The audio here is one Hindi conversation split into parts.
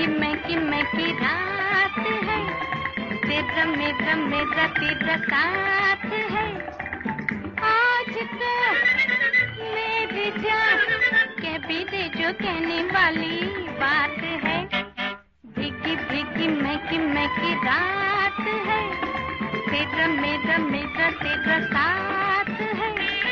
मैं की रात है, मेरा तेरा साथ है। आज तो मेरी जान कह भी दे जो कहने वाली बात है। भीगी भीगी मैं की रात है, मेरा तेरा साथ है।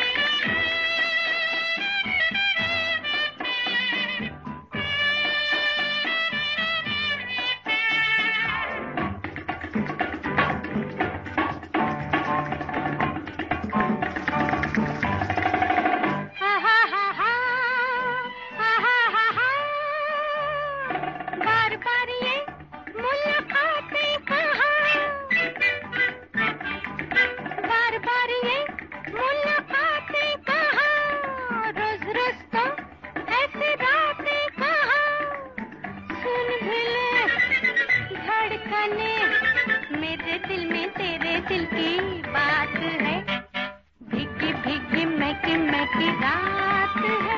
मेरे दिल में तेरे दिल की बात है। भीगी भीगी मैं की रात है,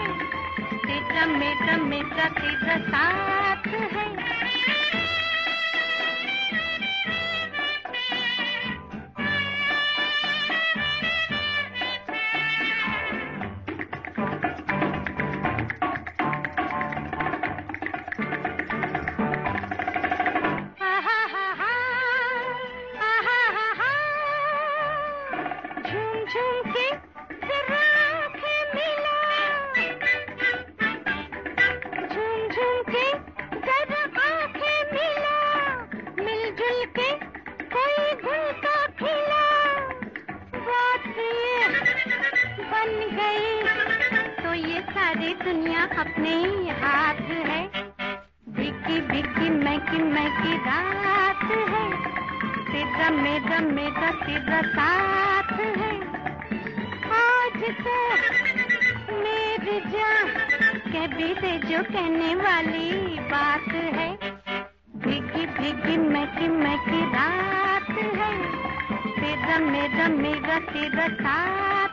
मेरा तेरा साथ है। झूम के जरा आँखें मिला, झूम के जरा आँखें मिला, मिलजुल के कोई गुल का खिला। बात ये बन गई तो ये सारी दुनिया अपने ही हाथ है। भीगी भीगी मैं की रात है, मेरा तेरा साथ है। आज तो मेरी जान कह भी दे जो कहने वाली बात है। भीगी भीगी मैं की रात है, मेरा तेरा साथ